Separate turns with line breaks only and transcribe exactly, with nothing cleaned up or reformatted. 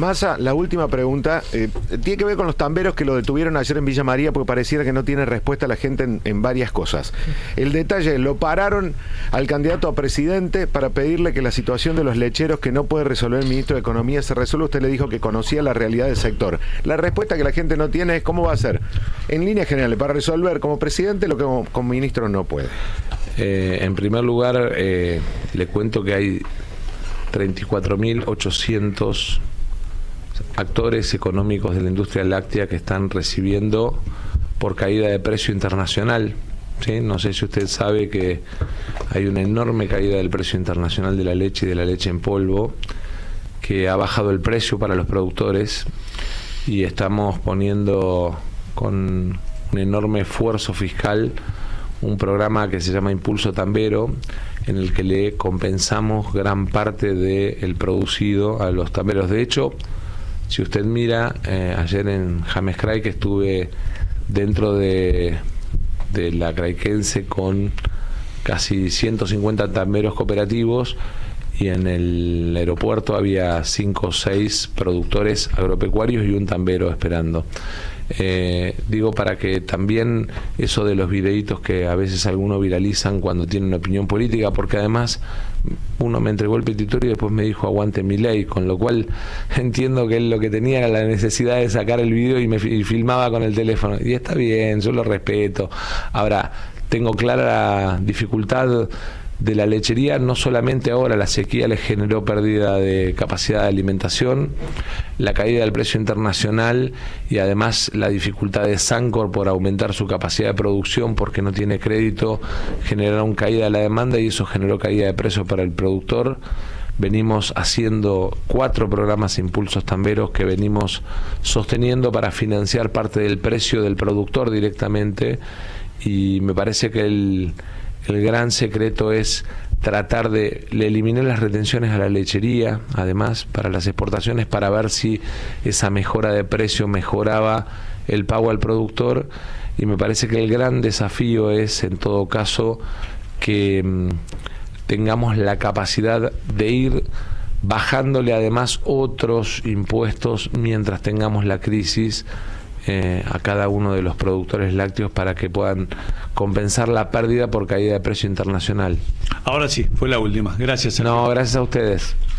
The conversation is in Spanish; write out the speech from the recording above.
Massa, la última pregunta eh, tiene que ver con los tamberos que lo detuvieron ayer en Villa María, porque pareciera que no tiene respuesta la gente en, en varias cosas. El detalle, lo pararon al candidato a presidente para pedirle que la situación de los lecheros que no puede resolver el ministro de Economía se resuelva. Usted le dijo que conocía la realidad del sector. La respuesta que la gente no tiene es cómo va a ser, en líneas generales, para resolver como presidente lo que como, como ministro no puede.
Eh, en primer lugar, eh, le cuento que hay treinta y cuatro mil ochocientos actores económicos de la industria láctea que están recibiendo por caída de precio internacional, ¿sí? No sé si usted sabe que hay una enorme caída del precio internacional de la leche y de la leche en polvo, que ha bajado el precio para los productores, y estamos poniendo con un enorme esfuerzo fiscal un programa que se llama Impulso Tambero, en el que le compensamos gran parte del producido a los tamberos. De hecho, si usted mira, eh, ayer en James Cray, que estuve dentro de, de la Craiquense con casi ciento cincuenta tamberos cooperativos, y en el aeropuerto había cinco o seis productores agropecuarios y un tambero esperando. Eh, digo, para que también eso de los videitos que a veces algunos viralizan cuando tienen una opinión política, porque además uno me entregó el petitorio y después me dijo aguante mi ley, con lo cual entiendo que él lo que tenía era la necesidad de sacar el video y me y filmaba con el teléfono, y está bien, yo lo respeto. Ahora, tengo clara la dificultad de la lechería. No solamente ahora la sequía le generó pérdida de capacidad de alimentación, la caída del precio internacional y además la dificultad de Sancor por aumentar su capacidad de producción porque no tiene crédito, generaron caída de la demanda y eso generó caída de precios para el productor. Venimos haciendo cuatro programas impulsos tamberos que venimos sosteniendo para financiar parte del precio del productor directamente, y me parece que el El gran secreto es tratar de eliminar las retenciones a la lechería, además para las exportaciones, para ver si esa mejora de precio mejoraba el pago al productor, y me parece que el gran desafío es, en todo caso, que mmm, tengamos la capacidad de ir bajándole además otros impuestos mientras tengamos la crisis Eh, a cada uno de los productores lácteos para que puedan compensar la pérdida por caída de precio internacional.
Ahora sí, fue la última. Gracias, Sergio.
No, gracias a ustedes.